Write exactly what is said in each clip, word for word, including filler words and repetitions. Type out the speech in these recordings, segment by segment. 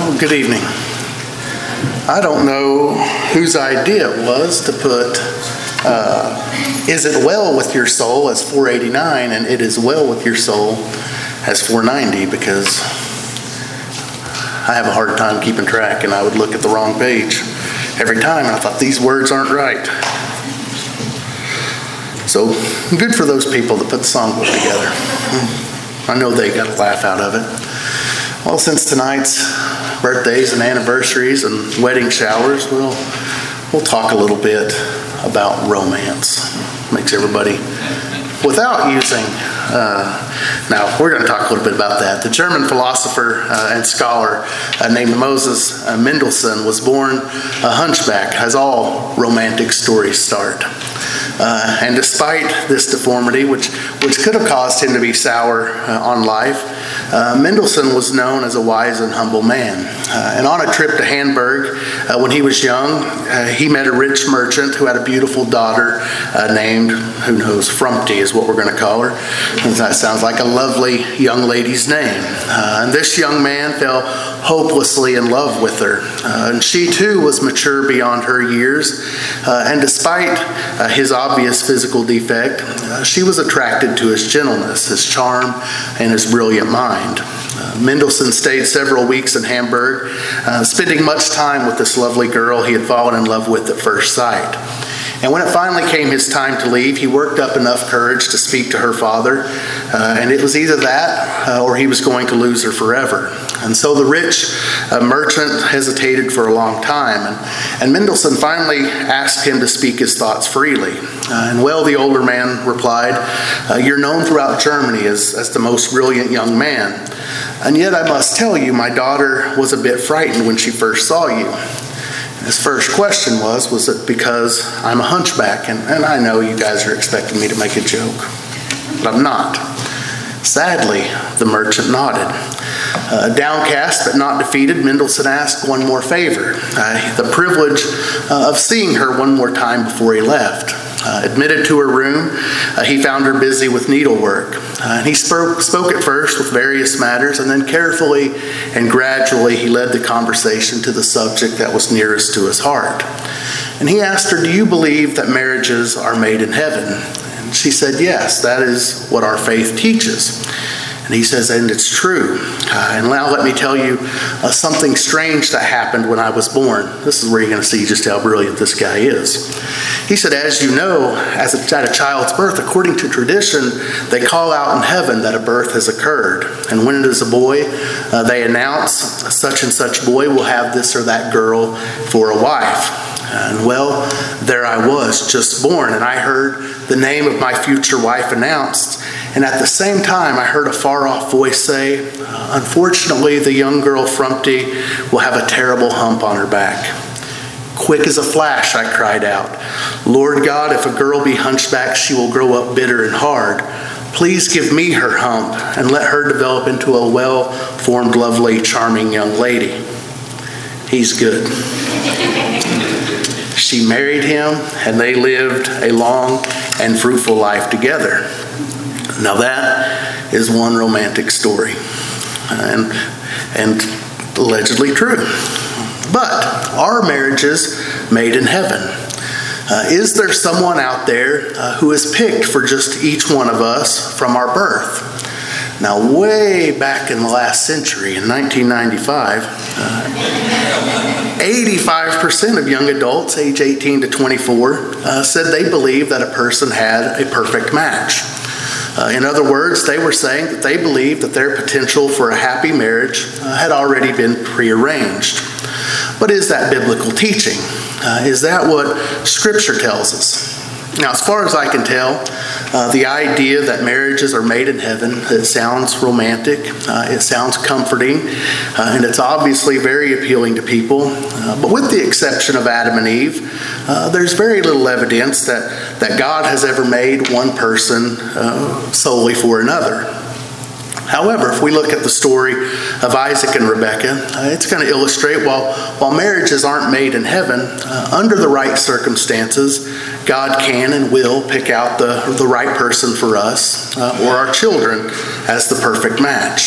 Well, good evening. I don't know whose idea it was to put uh, "Is it well with your soul" as four eighty-nine and "It is well with your soul" as four ninety, because I have a hard time keeping track and I would look at the wrong page every time and I thought these words aren't right. So good for those people that put the songbook together. I know they got a laugh out of it. Well, since tonight's birthdays and anniversaries and wedding showers, we'll, we'll talk a little bit about romance. Makes everybody, without using, uh, now we're going to talk a little bit about that. The German philosopher uh, and scholar uh, named Moses uh, Mendelssohn was born a hunchback, as all romantic stories start. Uh, and despite this deformity, which, which could have caused him to be sour uh, on life, uh, Mendelssohn was known as a wise and humble man. Uh, and on a trip to Hamburg, uh, when he was young, uh, he met a rich merchant who had a beautiful daughter uh, named, who knows, Frumpty is what we're going to call her. And that sounds like a lovely young lady's name. Uh, and this young man fell hopelessly in love with her. Uh, and she too was mature beyond her years. Uh, and despite uh, his obvious physical defect, uh, she was attracted to his gentleness, his charm, and his brilliant mind. Uh, Mendelssohn stayed several weeks in Hamburg, uh, spending much time with this lovely girl he had fallen in love with at first sight. And when it finally came his time to leave, he worked up enough courage to speak to her father, uh, and it was either that uh, or he was going to lose her forever. And so the rich uh, merchant hesitated for a long time, and, and Mendelssohn finally asked him to speak his thoughts freely. Uh, and well, the older man replied, uh, "You're known throughout Germany as, as the most brilliant young man. And yet I must tell you, my daughter was a bit frightened when she first saw you." His first question was, was it because I'm a hunchback? And, and I know you guys are expecting me to make a joke, but I'm not. Sadly, the merchant nodded. Uh, downcast but not defeated, Mendelssohn asked one more favor, uh, the privilege uh, of seeing her one more time before he left. Uh, admitted to her room, uh, he found her busy with needlework. Uh, and he spoke, spoke at first with various matters, and then carefully and gradually he led the conversation to the subject that was nearest to his heart. And he asked her, "Do you believe that marriages are made in heaven?" And she said, "Yes, that is what our faith teaches." And he says, "And it's true. Uh, and now let me tell you uh, something strange that happened when I was born." This is where you're going to see just how brilliant this guy is. He said, "As you know, as a, at a child's birth, according to tradition, they call out in heaven that a birth has occurred. And when it is a boy, uh, they announce such and such boy will have this or that girl for a wife. And well, there I was, just born, and I heard the name of my future wife announced. And at the same time, I heard a far-off voice say, 'Unfortunately, the young girl Frumpty will have a terrible hump on her back.' Quick as a flash, I cried out, 'Lord God, if a girl be hunchback, she will grow up bitter and hard. Please give me her hump and let her develop into a well-formed, lovely, charming young lady.' He's good. She married him, and they lived a long and fruitful life together." Now that is one romantic story, and, and allegedly true. But are marriages made in heaven? Uh, is there someone out there uh, who is picked for just each one of us from our birth? Now, way back in the last century, in nineteen ninety-five, uh, eighty-five percent of young adults, age eighteen to twenty-four, uh, said they believed that a person had a perfect match. Uh, in other words, they were saying that they believed that their potential for a happy marriage uh, had already been prearranged. But is that biblical teaching? Uh, is that what Scripture tells us? Now, as far as I can tell, uh, the idea that marriages are made in heaven, it sounds romantic, uh, it sounds comforting, uh, and it's obviously very appealing to people. Uh, but with the exception of Adam and Eve, uh, there's very little evidence that, that God has ever made one person uh, solely for another. However, if we look at the story of Isaac and Rebekah, uh, it's going to illustrate while, while marriages aren't made in heaven, uh, under the right circumstances, God can and will pick out the, the right person for us uh, or our children as the perfect match.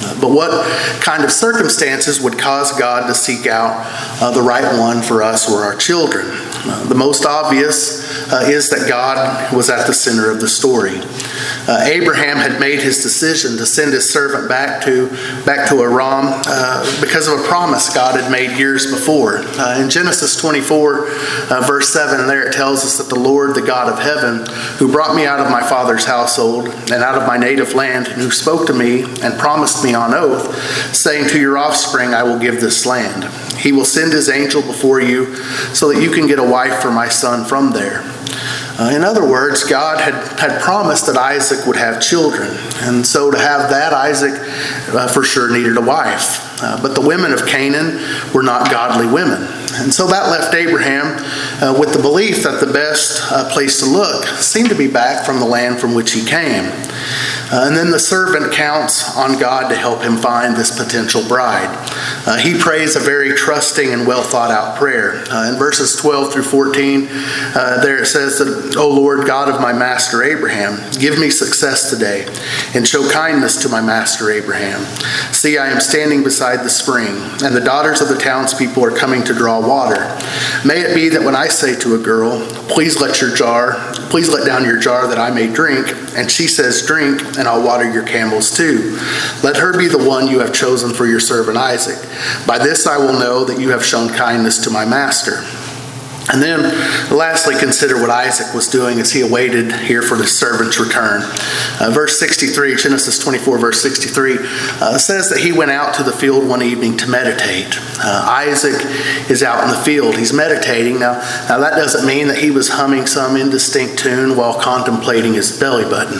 But what kind of circumstances would cause God to seek out uh, the right one for us or our children? Uh, the most obvious uh, is that God was at the center of the story. Uh, Abraham had made his decision to send his servant back to back to Aram uh, because of a promise God had made years before. Uh, in Genesis twenty-four, uh, verse seven, there it tells us that the Lord, the God of heaven, who brought me out of my father's household and out of my native land, and who spoke to me and promised me on oath, saying, to your offspring I will give this land. He will send his angel before you so that you can get a wife for my son from there. Uh, in other words, God had, had promised that Isaac would have children. And so to have that, Isaac uh, for sure needed a wife. Uh, but the women of Canaan were not godly women. And so that left Abraham uh, with the belief that the best uh, place to look seemed to be back from the land from which he came. Uh, and then the servant counts on God to help him find this potential bride. Uh, he prays a very trusting and well thought out prayer. Uh, in verses twelve through fourteen, uh, there it says that, O Lord God of my master Abraham, give me success today and show kindness to my master Abraham. See, I am standing beside the spring, and the daughters of the townspeople are coming to draw water. May it be that when I say to a girl, please let your jar, please let down your jar that I may drink, and she says, drink, and I'll water your camels too. Let her be the one you have chosen for your servant Isaac. By this I will know that you have shown kindness to my master. And then lastly, consider what Isaac was doing as he awaited here for his servant's return. Uh, verse sixty-three, Genesis twenty-four, verse sixty-three, uh, says that he went out to the field one evening to meditate. Uh, Isaac is out in the field. He's meditating. Now, now, that doesn't mean that he was humming some indistinct tune while contemplating his belly button.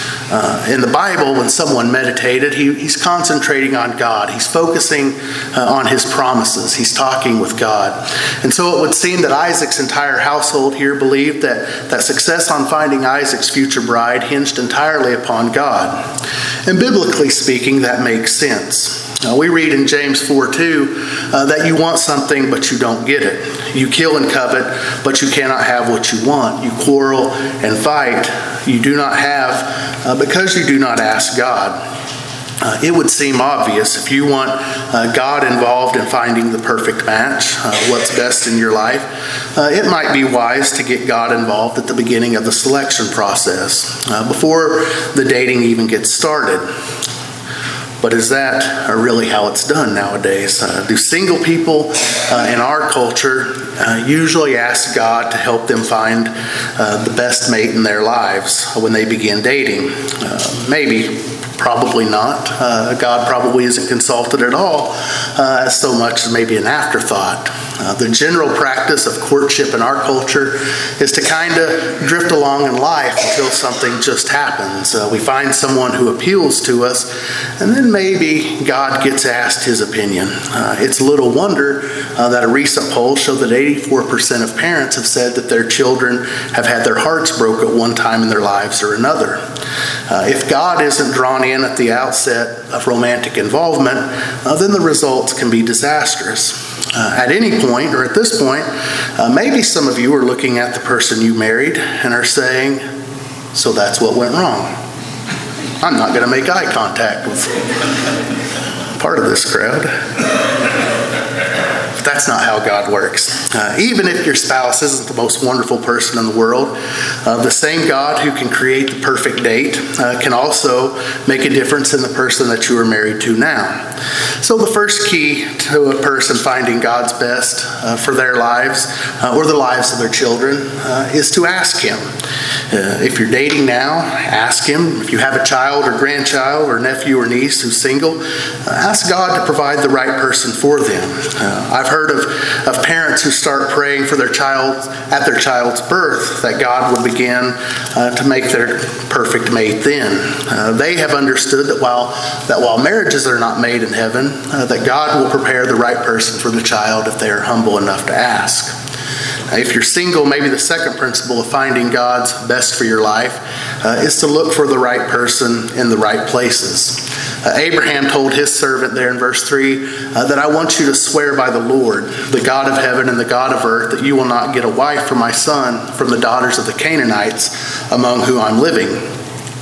Uh, in the Bible, when someone meditated, he, he's concentrating on God. He's focusing uh, on his promises. He's talking with God. And so it would seem that Isaac's entire household here believed that, that success on finding Isaac's future bride hinged entirely upon God. And biblically speaking, that makes sense. Uh, we read in James four two uh, that you want something but you don't get it. You kill and covet, but you cannot have what you want. You quarrel and fight. You do not have uh, because you do not ask God. Uh, it would seem obvious if you want uh, God involved in finding the perfect match, uh, what's best in your life, uh, it might be wise to get God involved at the beginning of the selection process, uh, before the dating even gets started. But is that really how it's done nowadays? Uh, do single people uh, in our culture uh, usually ask God to help them find uh, the best mate in their lives when they begin dating? Uh, maybe. Probably not. Uh, God probably isn't consulted at all, uh, as so much as maybe an afterthought. Uh, the general practice of courtship in our culture is to kind of drift along in life until something just happens. Uh, we find someone who appeals to us, and then maybe God gets asked his opinion. Uh, it's little wonder uh, that a recent poll showed that eighty-four percent of parents have said that their children have had their hearts broke at one time in their lives or another. Uh, if God isn't drawn in at the outset of romantic involvement, uh, then the results can be disastrous. Uh, at any point, or at this point, uh, maybe some of you are looking at the person you married and are saying, so that's what went wrong. I'm not going to make eye contact with part of this crowd. But that's not how God works. Uh, even if your spouse isn't the most wonderful person in the world, uh, the same God who can create the perfect date uh, can also make a difference in the person that you are married to now. So the first key to a person finding God's best uh, for their lives uh, or the lives of their children uh, is to ask him. Uh, if you're dating now, ask him. If you have a child or grandchild or nephew or niece who's single, uh, ask God to provide the right person for them. Uh, I've heard of, of parents who start praying for their child at their child's birth that God would begin uh, to make their perfect mate then. Uh, they have understood that while that while marriages are not made in heaven, uh, that God will prepare the right person for the child if they are humble enough to ask. Now, if you're single, maybe the second principle of finding God's best for your life uh, is to look for the right person in the right places. Uh, Abraham told his servant there in verse three uh, that I want you to swear by the Lord, the God of heaven and the God of earth, that you will not get a wife for my son from the daughters of the Canaanites among whom I'm living.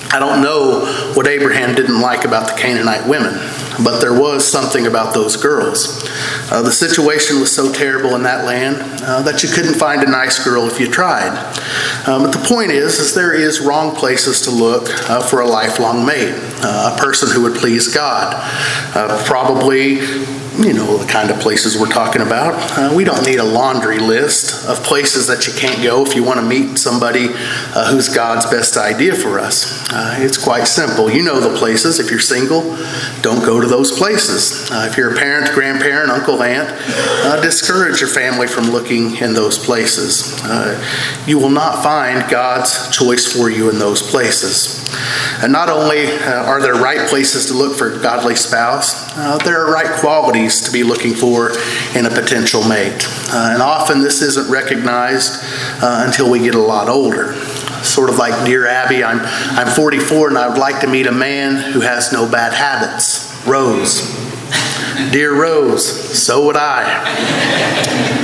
I don't know what Abraham didn't like about the Canaanite women, but there was something about those girls. Uh, the situation was so terrible in that land uh, that you couldn't find a nice girl if you tried. Uh, but the point is, is there is wrong places to look uh, for a lifelong mate, uh, a person who would please God. Uh, probably, you know, the kind of places we're talking about. Uh, we don't need a laundry list of places that you can't go if you want to meet somebody uh, who's God's best idea for us. Uh, it's quite simple. You know the places. If you're single, don't go to those places. Uh, if you're a parent, grandparent, uncle, aunt, uh, discourage your family from looking in those places. Uh, you will not find God's choice for you in those places. And not only uh, are there right places to look for a godly spouse, uh, there are right qualities to be looking for in a potential mate. Uh, and often this isn't recognized uh, until we get a lot older. Sort of like Dear Abby, I'm, I'm forty-four and I would like to meet a man who has no bad habits. Rose. Dear Rose, so would I.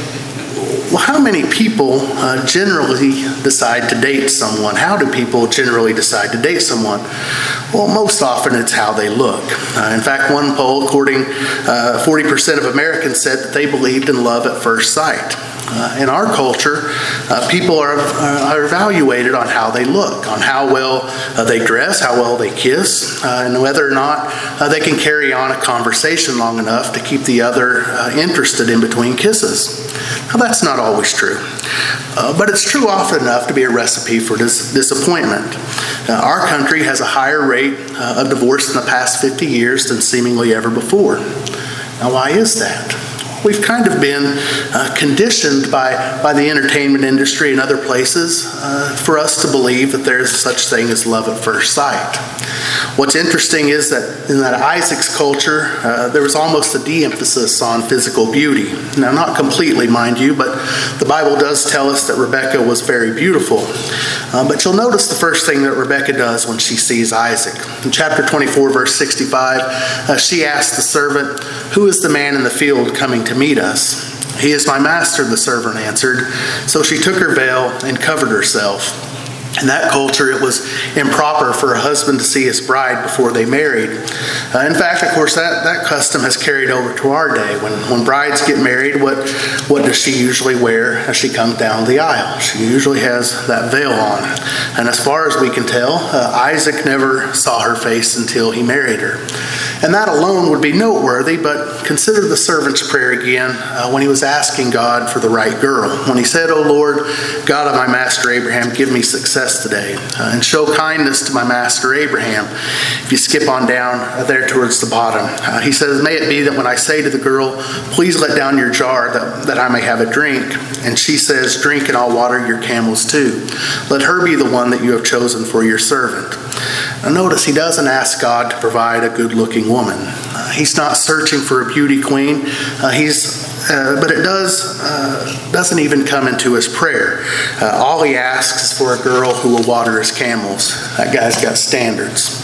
Well, how many people uh, generally decide to date someone? How do people generally decide to date someone? Well, most often it's how they look. Uh, in fact, one poll, according uh, forty percent of Americans said that they believed in love at first sight. Uh, in our culture, uh, people are, are evaluated on how they look, on how well uh, they dress, how well they kiss, uh, and whether or not uh, they can carry on a conversation long enough to keep the other uh, interested in between kisses. Now, that's not always true, uh, but it's true often enough to be a recipe for dis- disappointment. Uh, our country has a higher rate uh, of divorce in the past fifty years than seemingly ever before. Now, why is that? We've kind of been uh, conditioned by, by the entertainment industry and other places uh, for us to believe that there's such thing as love at first sight. What's interesting is that in that Isaac's culture, uh, there was almost a de-emphasis on physical beauty. Now, not completely, mind you, but the Bible does tell us that Rebekah was very beautiful. Uh, but you'll notice the first thing that Rebekah does when she sees Isaac. In chapter twenty-four, verse sixty-five, uh, she asks the servant, "Who is the man in the field coming to meet us?" "He is my master," the servant answered. So she took her veil and covered herself. In that culture, it was improper for a husband to see his bride before they married. Uh, in fact, of course, that, that custom has carried over to our day. When when brides get married, what, what does she usually wear as she comes down the aisle? She usually has that veil on. And as far as we can tell, uh, Isaac never saw her face until he married her. And that alone would be noteworthy, but consider the servant's prayer again uh, when he was asking God for the right girl. When he said, "O Lord, God of my master Abraham, give me success today, uh, and show kindness to my master Abraham." If you skip on down uh, there towards the bottom, uh, he says, "May it be that when I say to the girl, 'Please let down your jar that, that I may have a drink,' and she says, 'Drink and I'll water your camels too,' let her be the one that you have chosen for your servant." Now notice he doesn't ask God to provide a good-looking woman. Uh, he's not searching for a beauty queen. Uh, he's Uh, but it does, uh, doesn't even come into his prayer. Uh, all he asks is for a girl who will water his camels. That guy's got standards.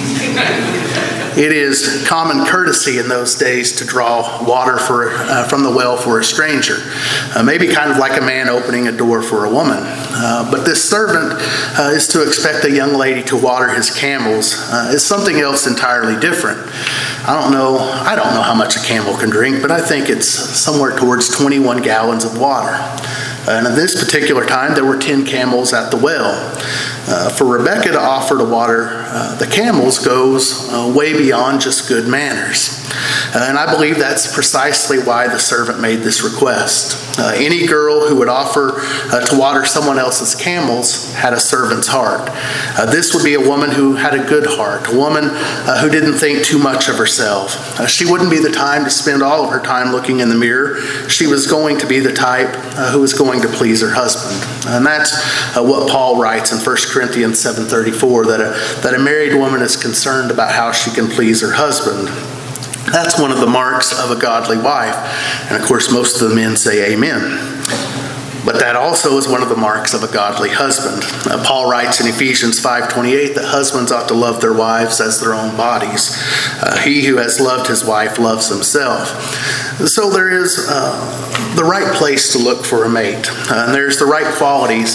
It is common courtesy in those days to draw water for, uh, from the well for a stranger. Uh, maybe kind of like a man opening a door for a woman. Uh, but this servant uh, is to expect a young lady to water his camels uh, is something else entirely different. I don't know, I don't know how much a camel can drink, but I think it's somewhere towards twenty-one gallons of water. And at this particular time, there were ten camels at the well. Uh, for Rebekah to offer to water uh, the camels goes uh, way beyond just good manners. Uh, and I believe that's precisely why the servant made this request. Uh, any girl who would offer uh, to water someone else's camels had a servant's heart. Uh, this would be a woman who had a good heart, a woman uh, who didn't think too much of herself. Uh, she wouldn't be the time to spend all of her time looking in the mirror. She was going to be the type uh, who was going to please her husband. And that's uh, what Paul writes in First Corinthians seven thirty-four, that a, that a married woman is concerned about how she can please her husband. That's one of the marks of a godly wife. And of course, most of the men say amen. But that also is one of the marks of a godly husband. Uh, Paul writes in Ephesians five twenty-eight that husbands ought to love their wives as their own bodies. Uh, he who has loved his wife loves himself. So there is uh, the right place to look for a mate. Uh, and there's the right qualities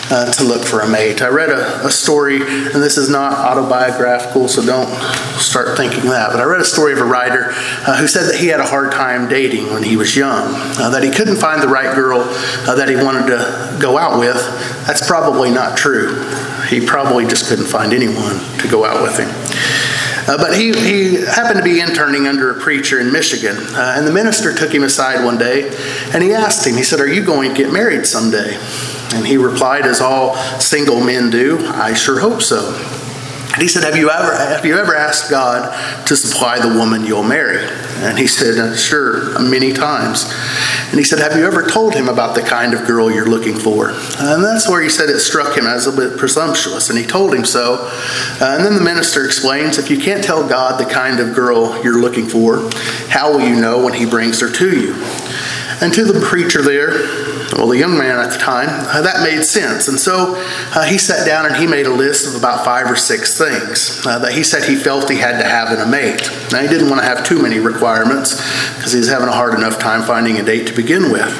uh, to look for a mate. I read a, a story, and this is not autobiographical, so don't start thinking that, but I read a story of a writer uh, who said that he had a hard time dating when he was young, uh, that he couldn't find the right girl uh, that he wanted to go out with. That's probably not true. He probably just couldn't find anyone to go out with him. Uh, but he, he happened to be interning under a preacher in Michigan, uh, and the minister took him aside one day, and he asked him, he said, "Are you going to get married someday?" And he replied, as all single men do, "I sure hope so." And he said, have you ever have you ever asked God to supply the woman you'll marry? And he said, sure, many times. And he said, have you ever told him about the kind of girl you're looking for? And that's where he said it struck him as a bit presumptuous. And he told him so. Uh, and then the minister explains, if you can't tell God the kind of girl you're looking for, how will you know when he brings her to you? And to the preacher there, well, the young man at the time, uh, that made sense. And so uh, he sat down and he made a list of about five or six things uh, that he said he felt he had to have in a mate. Now, he didn't want to have too many requirements because he was having a hard enough time finding a date to begin with.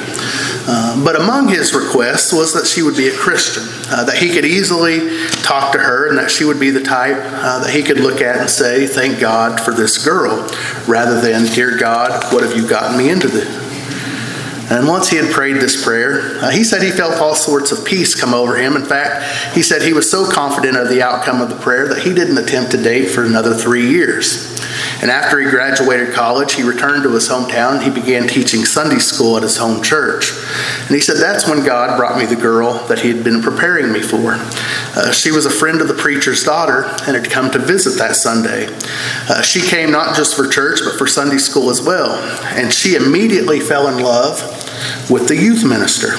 Uh, but among his requests was that she would be a Christian, uh, that he could easily talk to her, and that she would be the type uh, that he could look at and say, thank God for this girl, rather than, dear God, what have you gotten me into this? And once he had prayed this prayer, uh, he said he felt all sorts of peace come over him. In fact, he said he was so confident of the outcome of the prayer that he didn't attempt to date for another three years. And after he graduated college, he returned to his hometown and he began teaching Sunday school at his home church. And he said, that's when God brought me the girl that he had been preparing me for. Uh, she was a friend of the preacher's daughter and had come to visit that Sunday. Uh, she came not just for church, but for Sunday school as well. And she immediately fell in love with the youth minister.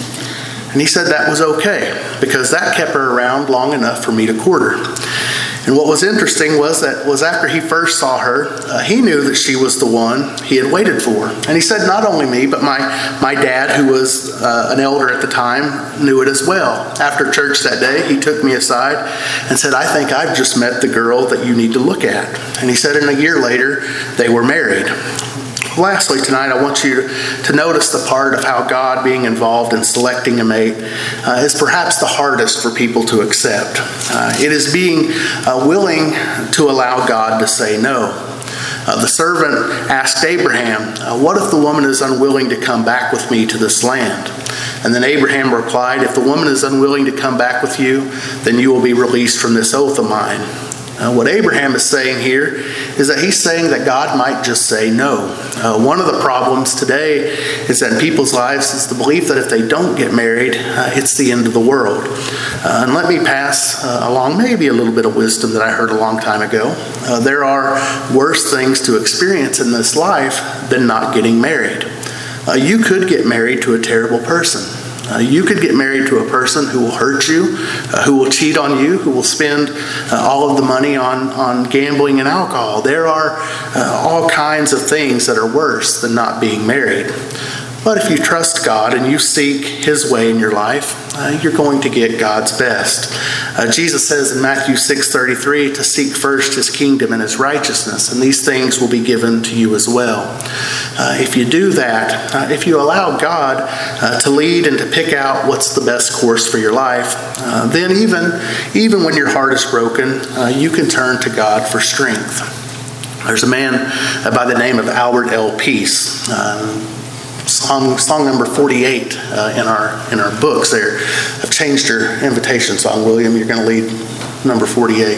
And he said that was okay, because that kept her around long enough for me to court her. And what was interesting was that was after he first saw her, uh, he knew that she was the one he had waited for. And he said not only me, but my, my dad, who was uh, an elder at the time, knew it as well. After church that day, he took me aside and said, I think I've just met the girl that you need to look at. And he said, and a year later, they were married. Lastly, tonight, I want you to notice the part of how God being involved in selecting a mate uh, is perhaps the hardest for people to accept. Uh, it is being uh, willing to allow God to say no. Uh, the servant asked Abraham, uh, what if the woman is unwilling to come back with me to this land? And then Abraham replied, if the woman is unwilling to come back with you, then you will be released from this oath of mine. Uh, what Abraham is saying here is that he's saying that God might just say no. Uh, one of the problems today is that in people's lives is the belief that if they don't get married, uh, it's the end of the world. Uh, and let me pass uh, along maybe a little bit of wisdom that I heard a long time ago. Uh, there are worse things to experience in this life than not getting married. Uh, you could get married to a terrible person. Uh, you could get married to a person who will hurt you, uh, who will cheat on you, who will spend uh, all of the money on, on gambling and alcohol. There are uh, all kinds of things that are worse than not being married. But if you trust God and you seek His way in your life, uh, you're going to get God's best. Uh, Jesus says in Matthew six thirty-three to seek first His kingdom and His righteousness, and these things will be given to you as well. Uh, if you do that, uh, if you allow God uh, to lead and to pick out what's the best course for your life, uh, then even, even when your heart is broken, uh, you can turn to God for strength. There's a man uh, by the name of Albert L. Peace. Uh, Song, song number forty-eight uh, in our in our books there. I've changed your invitation song, William. You're going to lead number forty-eight.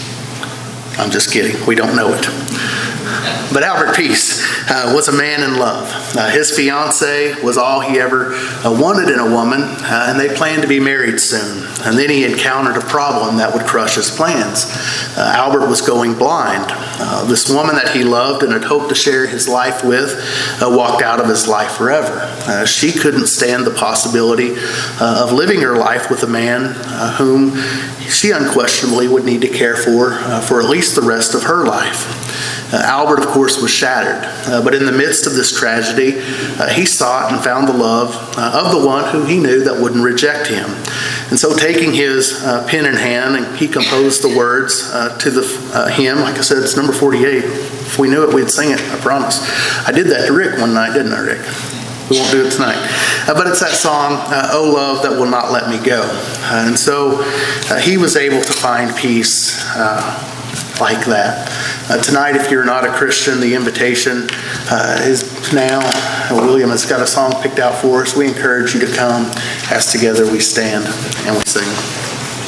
I'm just kidding. We don't know it. But Albert Peace uh, was a man in love. Uh, his fiancée was all he ever uh, wanted in a woman, uh, and they planned to be married soon. And then he encountered a problem that would crush his plans. Uh, Albert was going blind. Uh, this woman that he loved and had hoped to share his life with uh, walked out of his life forever. Uh, she couldn't stand the possibility uh, of living her life with a man uh, whom she unquestionably would need to care for uh, for at least the rest of her life. Uh, Albert, of course, was shattered, uh, but in the midst of this tragedy, uh, he sought and found the love uh, of the one who he knew that wouldn't reject him. And so taking his uh, pen in hand, and he composed the words uh, to the uh, hymn. Like I said, it's number forty-eight. If we knew it, we'd sing it, I promise. I did that to Rick one night, didn't I, Rick? we won't do it tonight. Uh, but it's that song, uh, "Oh Love That Will Not Let Me Go." Uh, and so uh, he was able to find peace uh, like that. Uh, tonight, if you're not a Christian, the invitation uh, is now. William has got a song picked out for us. We encourage you to come as together we stand and we sing.